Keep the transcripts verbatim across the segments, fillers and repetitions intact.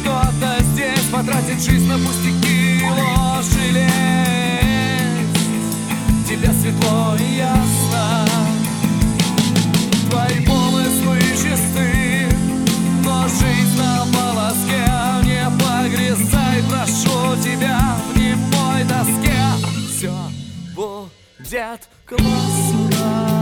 кто-то здесь потратит жизнь на пустяки, ложь и лесть. Тебе светло и ясно, твои помыслы чисты, но жизнь на волоске. Не погрязай, прошу тебя, в немой тоске. Все будет классно.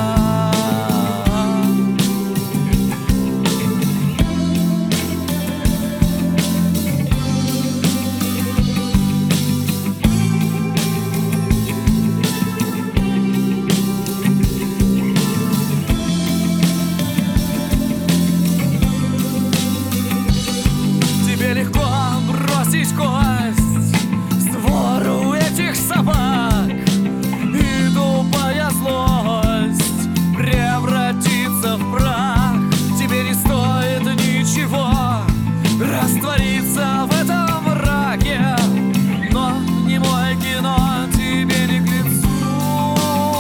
Легко бросить кость с двору этих собак, и тупая злость превратится в прах. Тебе не стоит ничего раствориться в этом мраке, но не мой кино тебе не к лицу.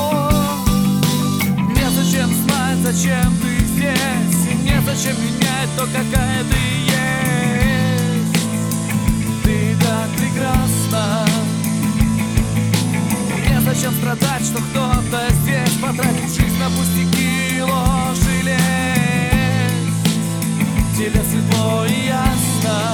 Незачем знать, зачем ты здесь, незачем менять то, какая ты есть. Прекрасно. Незачем страдать, что кто-то здесь потратит жизнь на пустяки, ложь и лесть. Тебе светло и ясно,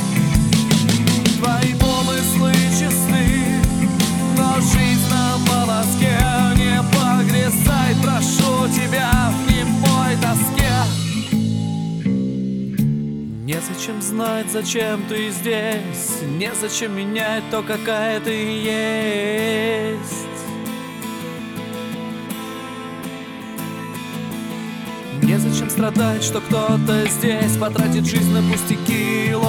твои помыслы чисты, но жизнь на волоске. Не погрязай, прошу тебя, в немой тоске. Незачем знать, зачем ты здесь, незачем менять то, какая ты есть. Незачем страдать, что кто-то здесь потратит жизнь на пустяки,